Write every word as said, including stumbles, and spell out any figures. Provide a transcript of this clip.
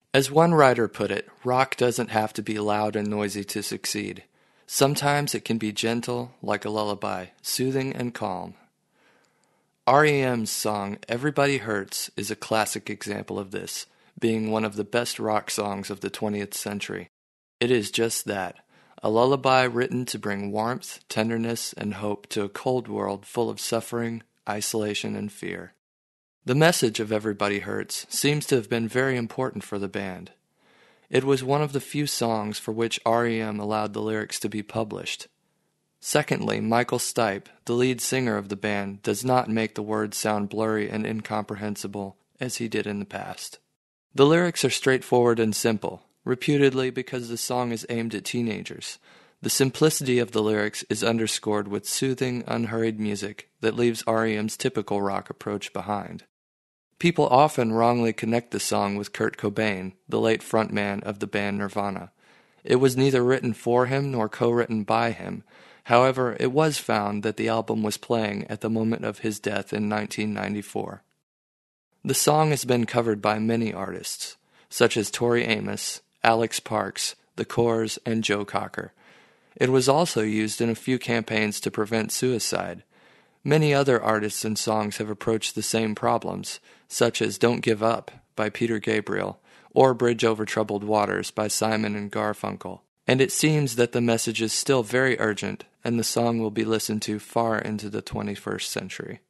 As one writer put it, rock doesn't have to be loud and noisy to succeed. Sometimes it can be gentle, like a lullaby, soothing and calm. R E M's song Everybody Hurts is a classic example of this, being one of the best rock songs of the twentieth century. It is just that, a lullaby written to bring warmth, tenderness, and hope to a cold world full of suffering, isolation, and fear. The message of Everybody Hurts seems to have been very important for the band. It was one of the few songs for which R E M allowed the lyrics to be published. Secondly, Michael Stipe, the lead singer of the band, does not make the words sound blurry and incomprehensible as he did in the past. The lyrics are straightforward and simple, reputedly because the song is aimed at teenagers. The simplicity of the lyrics is underscored with soothing, unhurried music that leaves R E M's typical rock approach behind. People often wrongly connect the song with Kurt Cobain, the late frontman of the band Nirvana. It was neither written for him nor co-written by him. However, it was found that the album was playing at the moment of his death in nineteen ninety-four. The song has been covered by many artists, such as Tori Amos, Alex Parks, The Corrs, and Joe Cocker. It was also used in a few campaigns to prevent suicide. Many other artists and songs have approached the same problems, such as Don't Give Up by Peter Gabriel, or Bridge Over Troubled Waters by Simon and Garfunkel. And it seems that the message is still very urgent, and the song will be listened to far into the twenty-first century.